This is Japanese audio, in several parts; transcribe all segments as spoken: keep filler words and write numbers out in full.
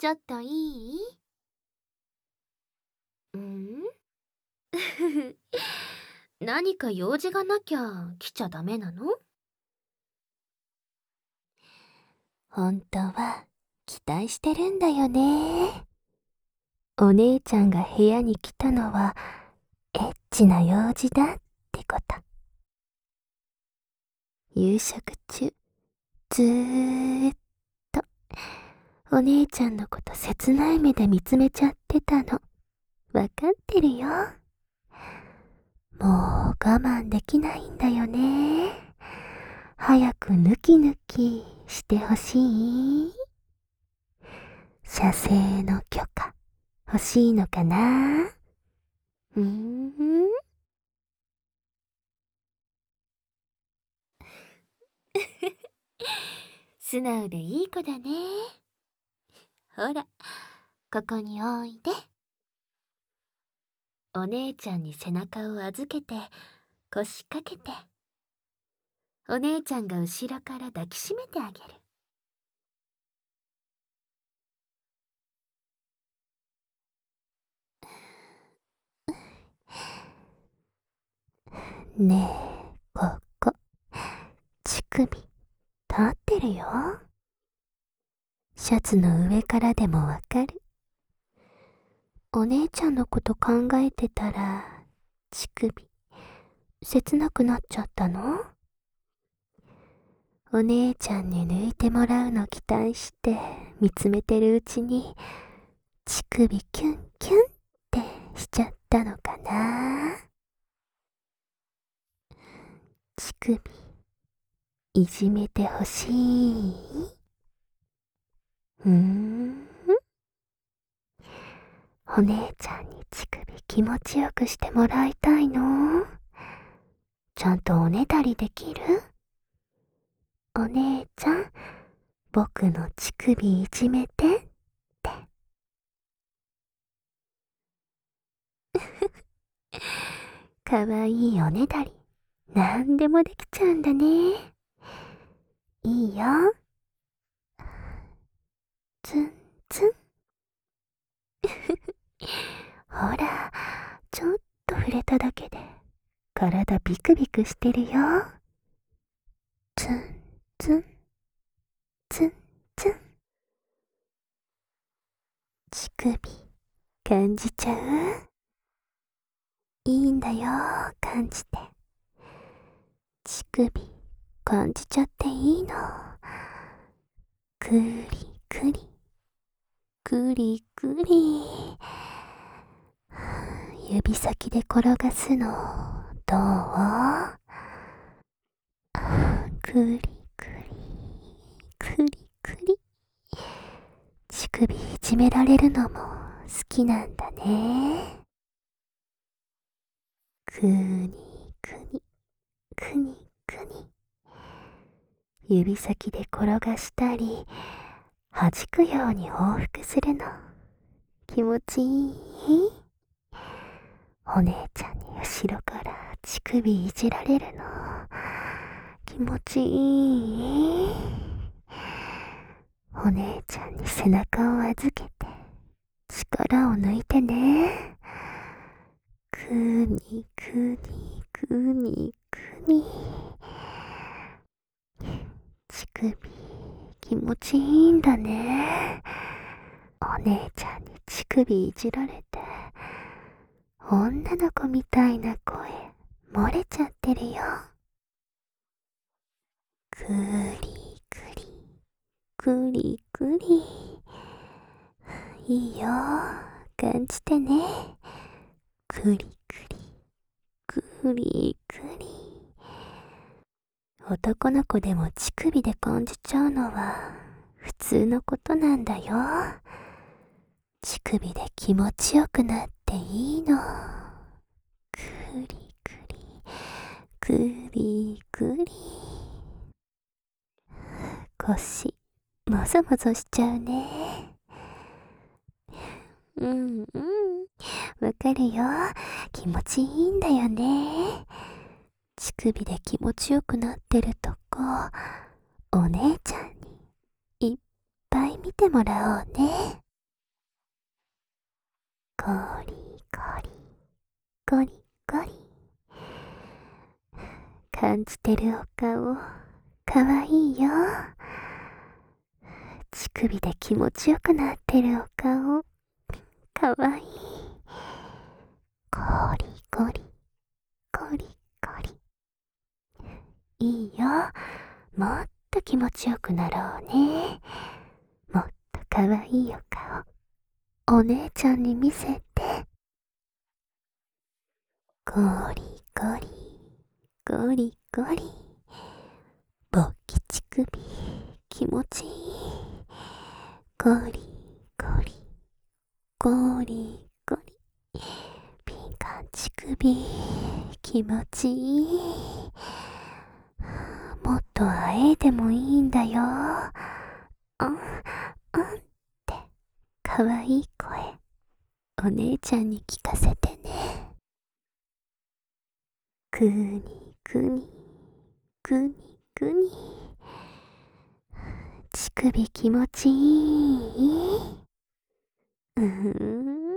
ちょっといい？うん？何か用事がなきゃ来ちゃダメなの？ 本当は期待してるんだよね。お姉ちゃんが部屋に来たのはエッチな用事だってこと。夕食中、ずーっとお姉ちゃんのこと切ない目で見つめちゃってたの。わかってるよ。もう我慢できないんだよね。早くヌキヌキしてほしい。射精の許可欲しいのかな？うーん。 素直でいい子だね。ほら、ここにおいで。お姉ちゃんに背中を預けて腰掛けて、お姉ちゃんが後ろから抱きしめてあげる。 ねえ、ここ、乳首、立ってるよ。シャツの上からでもわかる。お姉ちゃんのこと考えてたら、乳首、切なくなっちゃったの？お姉ちゃんに抜いてもらうの期待して見つめてるうちに、乳首キュンキュンってしちゃったのかな？乳首、いじめてほしい？うーん。お姉ちゃんに乳首気持ちよくしてもらいたいの？ちゃんとおねだりできる？お姉ちゃん、僕の乳首いじめてって。かわいいおねだり、なんでもできちゃうんだね。いいよ。ツンツン。ほら、ちょっと触れただけで体ビクビクしてるよ。ツンツン、ツンツン。乳首、感じちゃう？いいんだよ、感じて。乳首、感じちゃっていいの。くりくり、くりくり。指先で転がすの、どう？くりくり、くりくり。乳首いじめられるのも好きなんだね。くにくに、くにくに。指先で転がしたり、弾くように往復するの。気持ちいい？お姉ちゃんに後ろから乳首いじられるの。気持ちいい？お姉ちゃんに背中を預けて、力を抜いてね。くにくにくにくに。乳首、気持ちいいんだね。お姉ちゃんに乳首いじられて、女の子みたいな声、漏れちゃってるよ。くりくり、くりくり。いいよ、感じてね。くりくり、くりくり。男の子でも乳首で感じちゃうのは普通のことなんだよ。乳首で気持ちよくなっていいの。くりくり、くりくり。腰、もぞもぞしちゃうね。うんうん、わかるよ。気持ちいいんだよね。乳首で気持ちよくなってるとこ、お姉ちゃんにいっぱい見てもらおうね。 ゴリゴリゴリゴリ。感じてるお顔かわいいよ。乳首で気持ちよくなってるお顔かわいい。ゴリゴリゴリゴリ。いいよ、もっと気持ちよくなろうね。もっとかわいいお顔お姉ちゃんに見せて。ゴリゴリゴリゴリ。勃起乳首気持ちいい。ゴリゴリゴリゴリ。ピンカン乳首気持ちいい。もっとあえいでもいいんだよ。うんうんってかわいい声お姉ちゃんに聞かせてね。くにくにくにくに。乳首気持ちいい。うーん。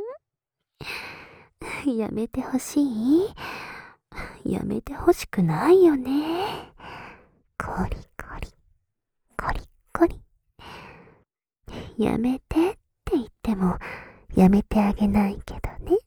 やめてほしい？やめてほしくないよね。コリコリコリコリ。やめてって言ってもやめてあげないけどね。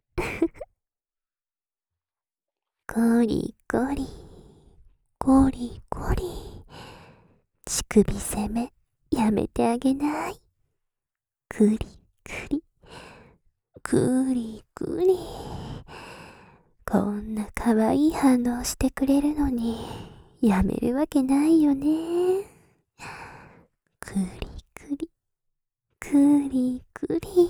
ゴリゴリゴリゴリ。乳首攻めやめてあげない。クリクリクリクリ。こんなかわいい反応してくれるのにやめるわけないよね。クリクリクリクリ。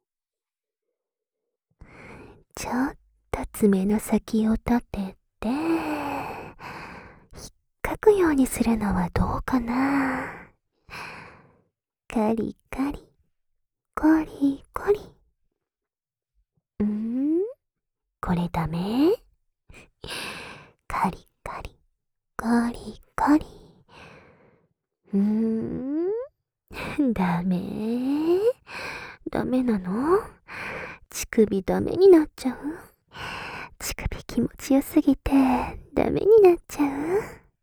ちょっと爪の先を立てて引っかくようにするのはどうかな。カリカリコリコリ。んーこれダメ？カリカリカリカリ。うーんダメ？ダメなの？乳首ダメになっちゃう？乳首気持ちよすぎてダメになっちゃう？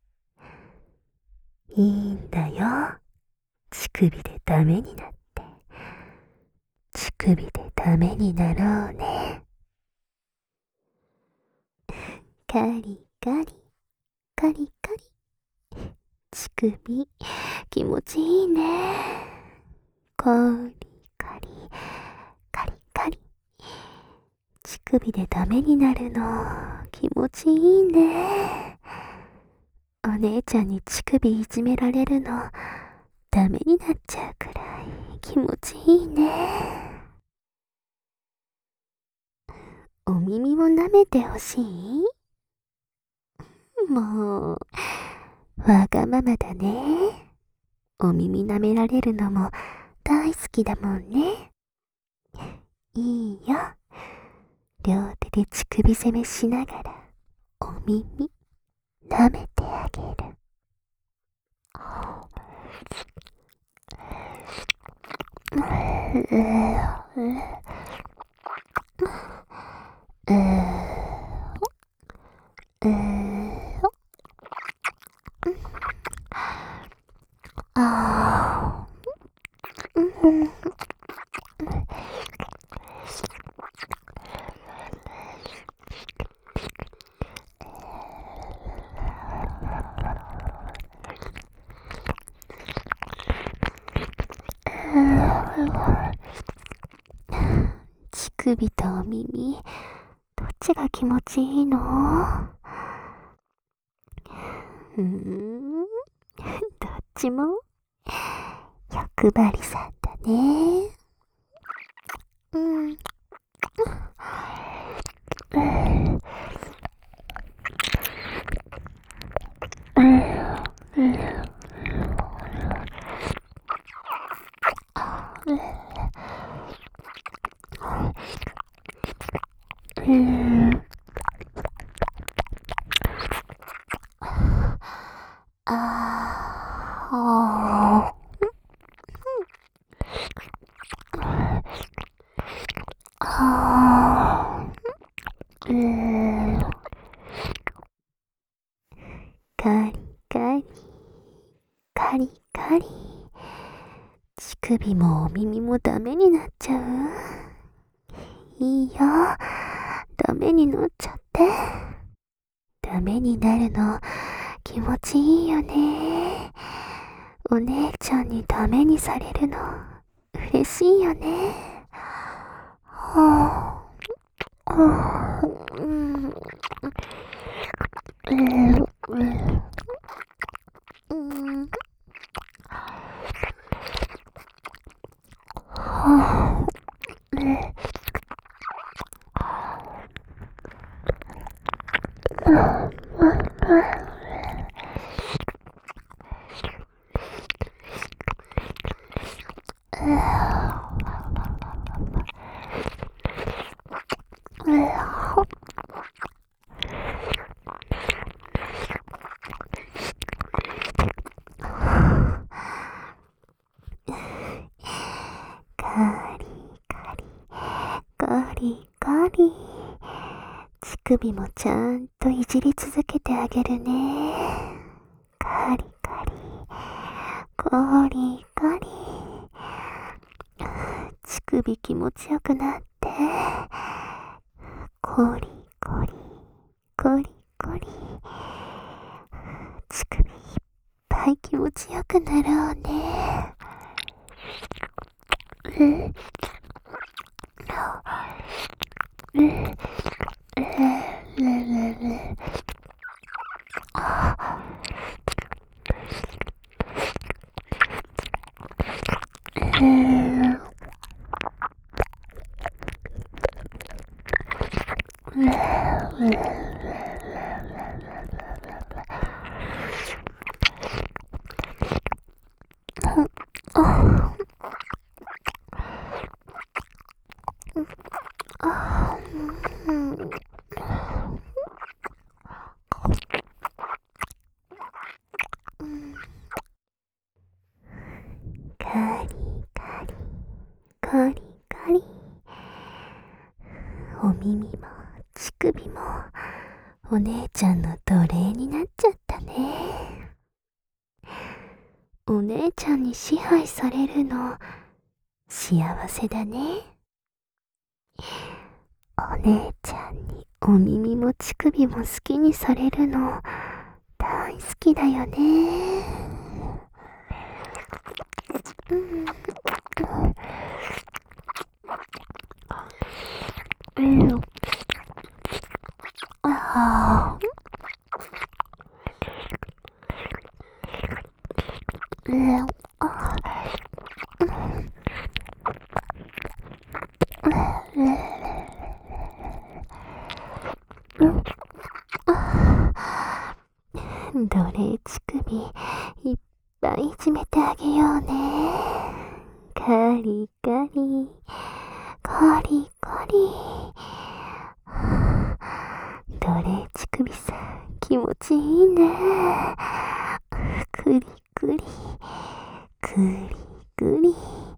いいんだよ、乳首でダメになって。乳首でダメになろうね。カリカリカリカリ。乳首気持ちいいね。カリカリカリカリ。乳首でダメになるの気持ちいいね。お姉ちゃんに乳首いじめられるのダメになっちゃうくらい気持ちいいね。お耳も舐めてほしい？もうわがままだね。お耳舐められるのも大好きだもんね。いいよ、両手で乳首攻めしながらお耳舐めてあげる。乳首とお耳どっちが気持ちいいの？うーんどっちも欲張りさんだね。うんはぁ、うーん。カリカリ、カリカリ。乳首もお耳もダメになっちゃう？いいよ。ダメになっちゃって。ダメになるの気持ちいいよね。お姉ちゃんにダメにされるの嬉しいよね。はぁ、はぁ、うん、うん、うん、うん、はぁ、うん。カリカリ、カリカリ。乳首もちゃんといじり続けてあげるね。カリカリ、カリカリ。乳首気持ちよくなって、コリコリ、コリコリ。乳首いっぱい気持ちよくなろうね。うん、うん、うん、うん、カリカリ、カリカリ。お耳も乳首もお姉ちゃんの奴隷になっちゃったね。お姉ちゃんに支配されるの幸せだね。お姉ちゃんにお耳も乳首も好きにされるの大好きだよね。うん、うん、ああ、うん、あ、うん、うん、奴隷乳首いっぱいいじめてあげようね。カリカリ、カリカリ。奴隷乳首さん気持ちいいね。クリクリ、クリクリ。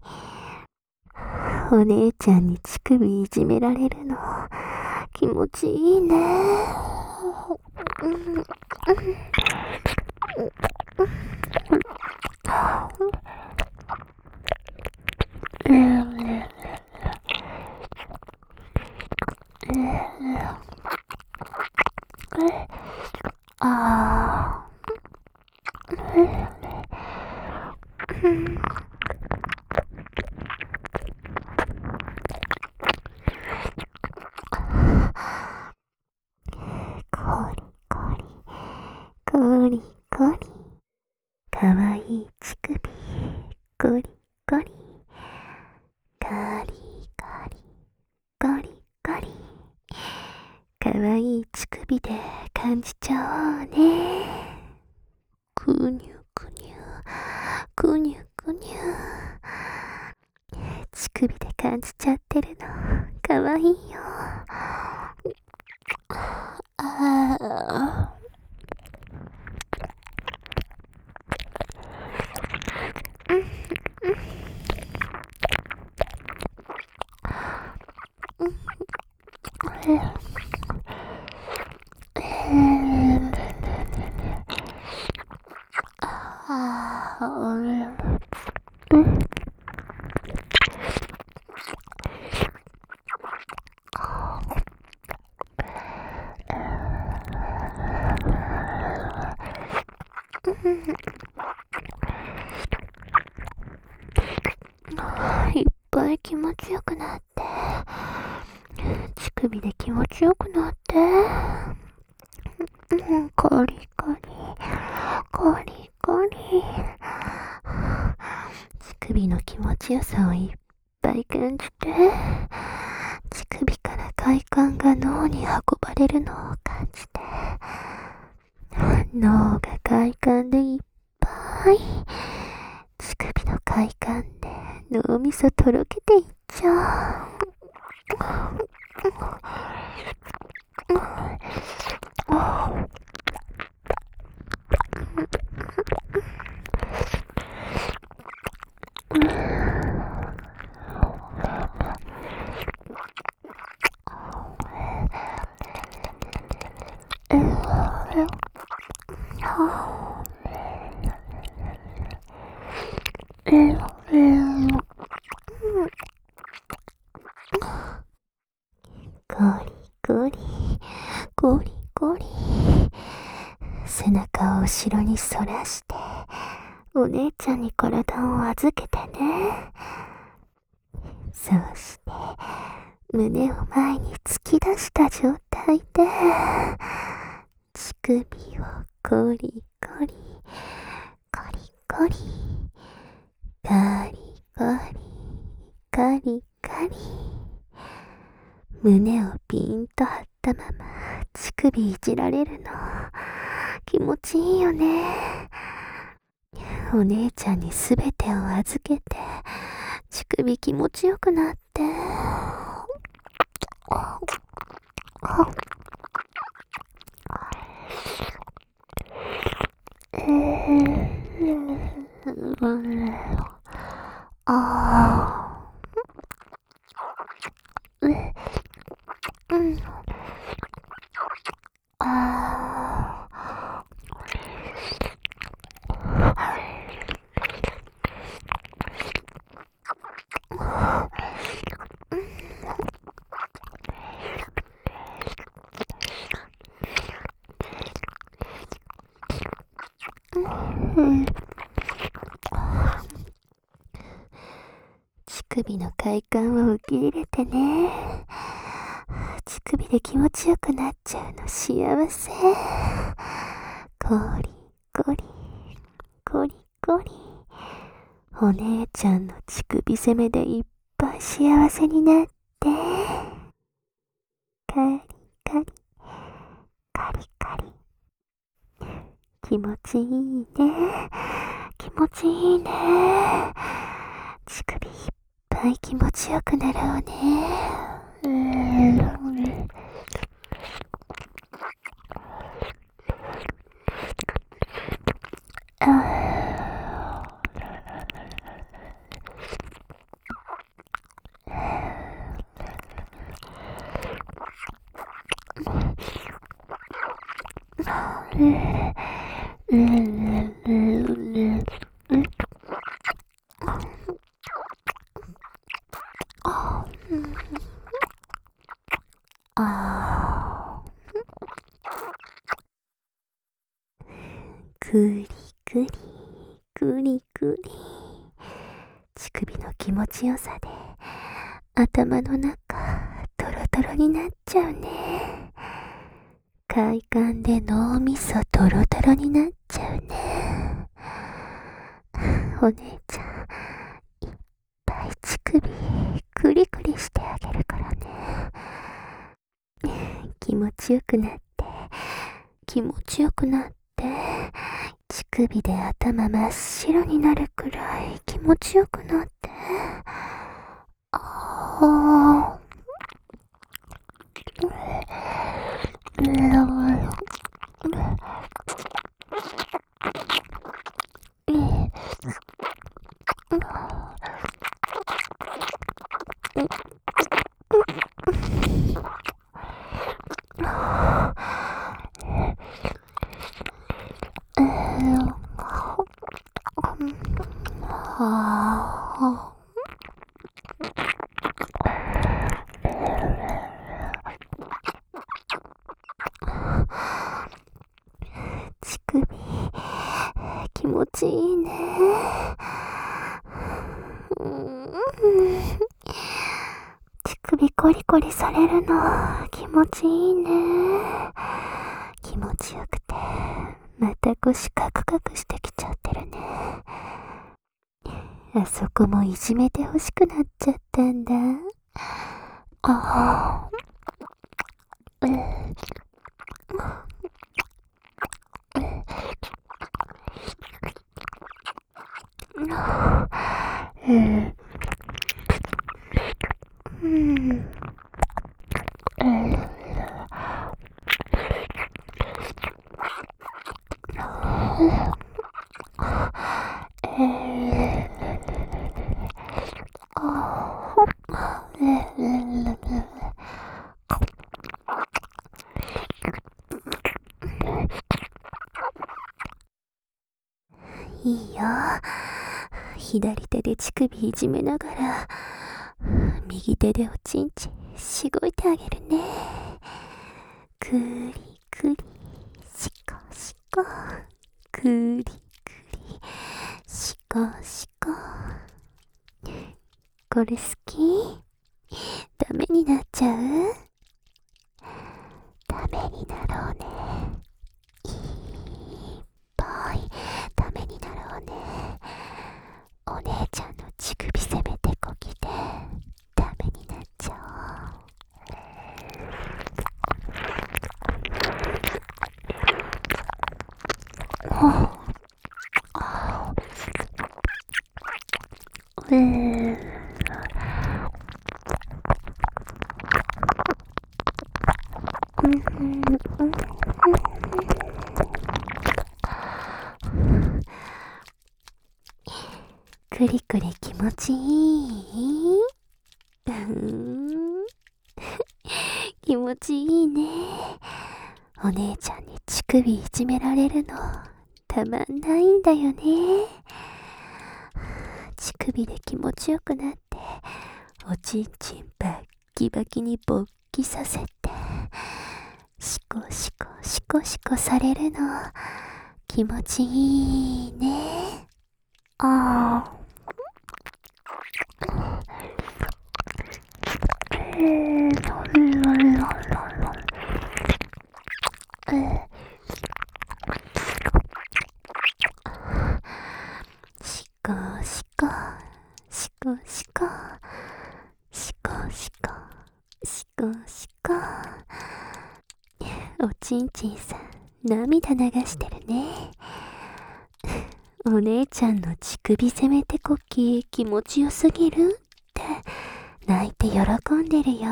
お姉ちゃんに乳首いじめられるの気持ちいいね。うん、うん、うん、あー、うん、コリコリ、コリコリ。かわいい乳首、コリコリ。カリカリ、コリコリ。かわいい乳首で感じちゃおうね。くにゅくにゅ、くにゅくにゅ。乳首で感じちゃってるのかわいいよ。ああ、うん、うん、 いっぱい気持ちよくなって、乳首で気持ちよくなって、コリコリコリコリ、乳首の気持ちよさをいっぱい感じて、乳首から快感が脳に運ばれるのを感じて、脳が快感でいっぱい、乳首の快感で脳みそとろけていっちゃう。ゴリゴリゴリゴリ、背中を後ろに反らして、お姉ちゃんに体を預けてね。そうして胸を前に突き出した状態で、乳首をゴリゴリゴリゴリガリガリガリガリ、胸をピンと張ったまま乳首いじられるの気持ちいいよね。お姉ちゃんにすべてを預けて、乳首気持ちよくなって、えー、ああ、うん、ああ、乳首の快感を受け入れてね。乳首で気持ちよくなっちゃうの幸せ。ゴリゴリゴリゴリ、お姉ちゃんの乳首攻めでいっぱい幸せになって、カリカリカリカリ、気持ちいいね、気持ちいいね。乳首いっぱい気持ちよくなろうね。うーん、くりくりくりくり、乳首の気持ちよさで頭の中トロトロになっちゃうね。快感で脳みそトロトロになっちゃうね。お姉ちゃんいっぱい乳首クリクリしてあげるからね。気持ちよくなって気持ちよくなって、乳首で頭真っ白になるくらい気持ちよくなって、ああ、 乳首コリコリされるの気持ちいいね。気持ちよくてまた腰カクカクしてきちゃってるね。あそこもいじめてほしくなっちゃったんだ。ああ、うん、うん、いいよ。左手で乳首いじめながら右手でおちんちしごいてあげるね。くりくりしこしこ、くりくりしこしこ。これ好き？ダメになっちゃう？ダメになろうね。いっぱいダメになろうね。お姉ちゃんの乳首せめてこきでダメになっちゃおう。うーくりくり気持ちいい？うーん気持ちいいね。お姉ちゃんに乳首いじめられるのたまんないんだよね。乳首で気持ちよくなっておちんちんバッキバキに勃起させてシコシコシコシコされるの気持ちいいね。ああ、えー、シコシコシコシコシコシコシコシコ。おちんちんさん涙流してるね。お姉ちゃんの乳首せめてこっき気持ちよすぎるって泣いて喜んでるよ。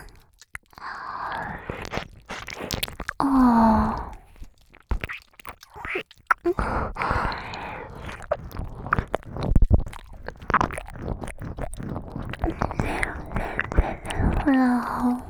ああ、ほら、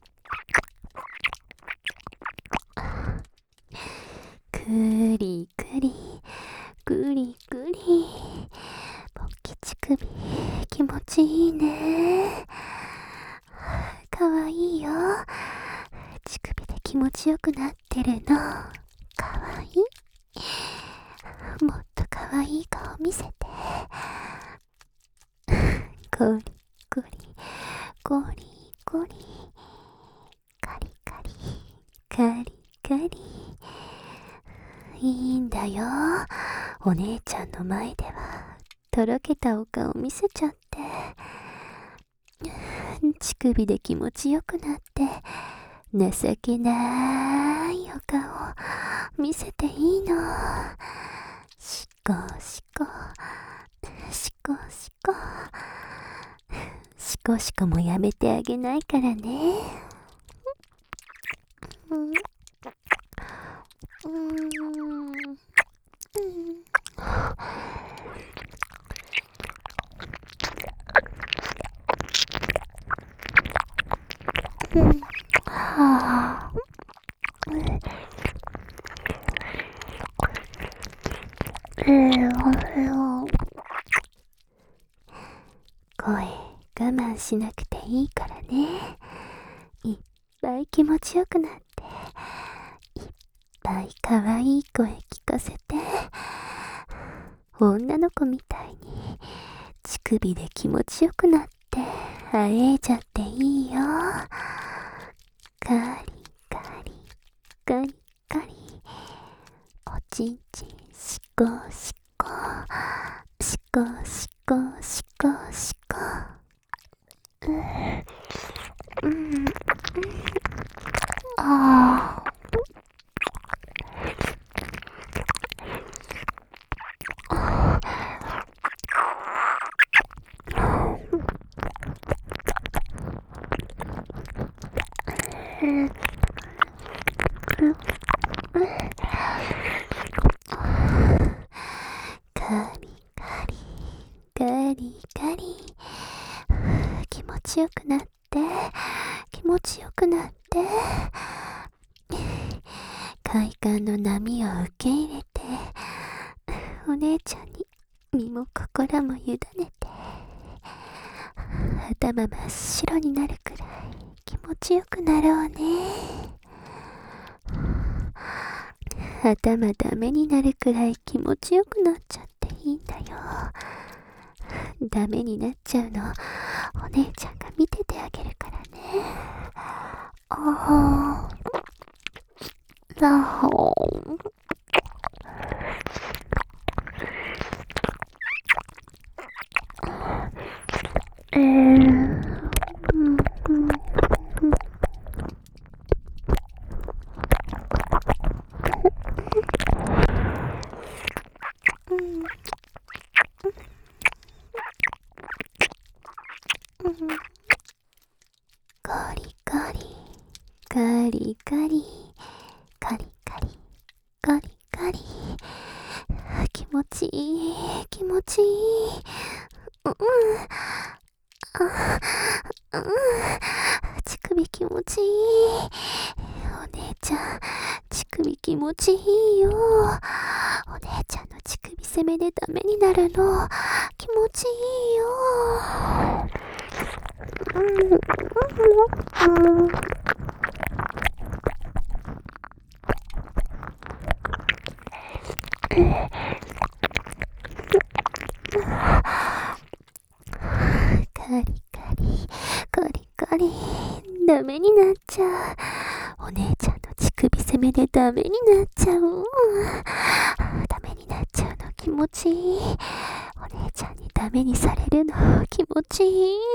くりくりくりくり勃起乳首気持ちいいね。かわいいよ。乳首で気持ちよくなってるのかわいい。もっとかわいい顔見せて。コリコリコリコリカリカリカリカリ。いいんだよ。お姉ちゃんの前ではとろけたお顔見せちゃって乳首で気持ちよくなって情けないお顔見せていいの。シコシコシコシコシコシコもやめてあげないからね。うんうんはあ、えー、声我慢しなくていいからね。いっぱい気持ちよくなっていっぱいかわいい声聞かせて女の子みたいに乳首で気持ちよくなってあえいちゃっていいよ。カリカリカリカリ、おちんちんしこしこしこしこしこしこ。うん、うん、ああ。カリカリカリカリ、気持ちよくなって気持ちよくなって、快感の波を受け入れて、お姉ちゃんに身も心も委ねて、頭真っ白になるくらい気持ちよくなろうね。頭ダメになるくらい気持ちよくなっちゃっていいんだよ。ダメになっちゃうのお姉ちゃんが見ててあげるからね。あーラホーえーうんうんカリカリカリカリカリカリカリカリ、気持ちいい気持ちいい。うん、あ、うん、乳首気持ちいい。お姉ちゃん乳首気持ちいいよ。お姉ちゃんの乳首攻めでダメになるの気持ちいいよ。うんうんうん、カリカリカリカリ、ダメになっちゃう。お姉ちゃんの乳首攻めでダメになっちゃう。ダメになっちゃうの気持ちいい。お姉ちゃんにダメにされるの気持ちいい。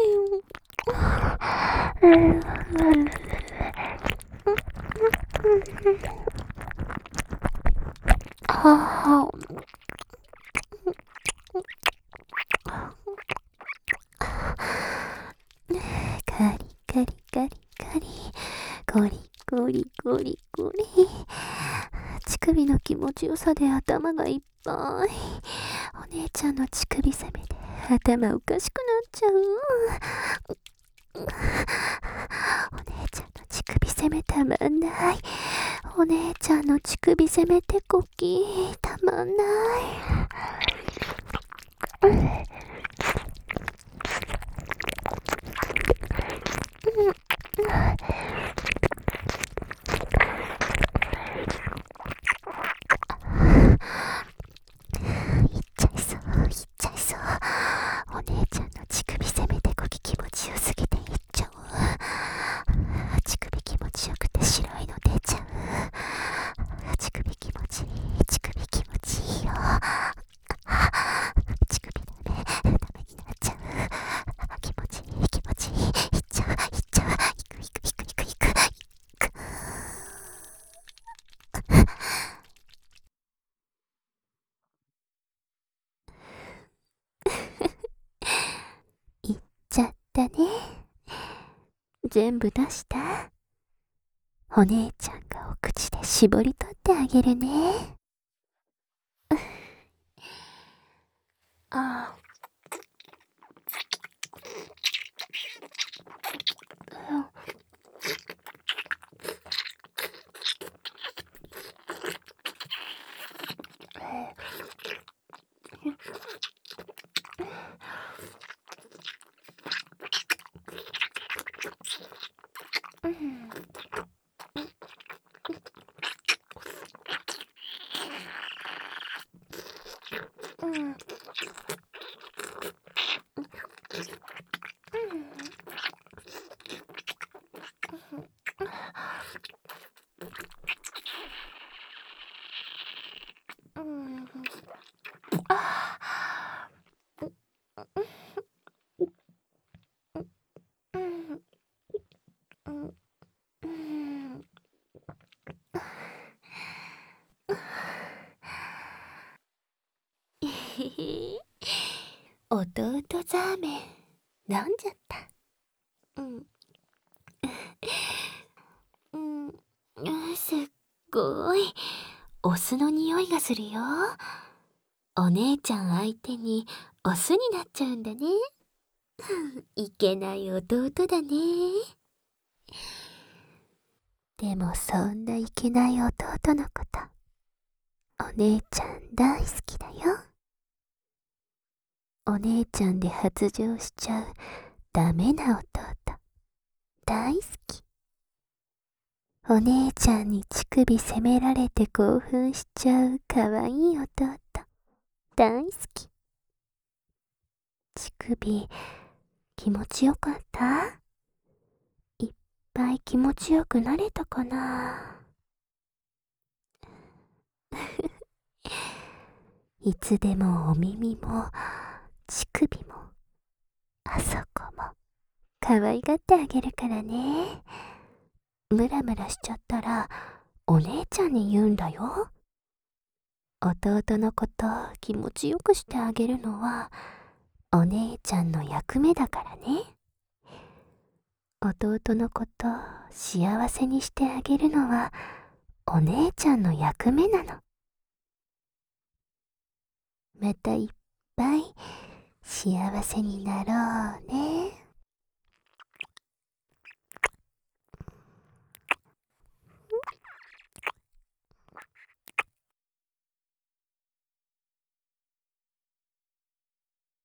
はあ、カリカリカリカリ、ゴリゴリゴリゴリ、乳首の気持ちよさで頭がいっぱい。お姉ちゃんの乳首攻めで頭おかしくなっちゃう。お姉ちゃんの乳首攻めたまんない。お姉ちゃんの乳首攻めてこきたまんない。いっちゃいそういっちゃいそう。お姉ちゃんの乳首攻めてこき気持ちよすぎていっちゃう。乳首気持ちよくて白いの出ちゃう。乳首気持ちいい乳首気持ちいいよ。乳首ダメダメになっちゃう。気持ちいい気持ちいい、いっちゃういっちゃう、いくいくいくいくいくいくいっちゃったね。全部出した？お姉ちゃんがお口で絞り取ってあげるね。ああ、うん、うん、 うんうんうんえへへ、弟ザーメン飲んじゃった。うんうん、すっごいお酢の匂いがするよ。お姉ちゃん相手にお酢になっちゃうんだね。いけない弟だね。でもそんないけない弟のこと、お姉ちゃん大好きだよ。お姉ちゃんで発情しちゃうダメな弟、大好き。お姉ちゃんに乳首責められて興奮しちゃうかわいい弟、大好き。乳首、気持ちよかった？いっぱい気持ちよくなれたかな？いつでもお耳も乳首もあそこも可愛がってあげるからね。ムラムラしちゃったらお姉ちゃんに言うんだよ。弟のこと気持ちよくしてあげるのはお姉ちゃんの役目だからね。弟のこと幸せにしてあげるのはお姉ちゃんの役目なの。またいっぱい幸せになろうね。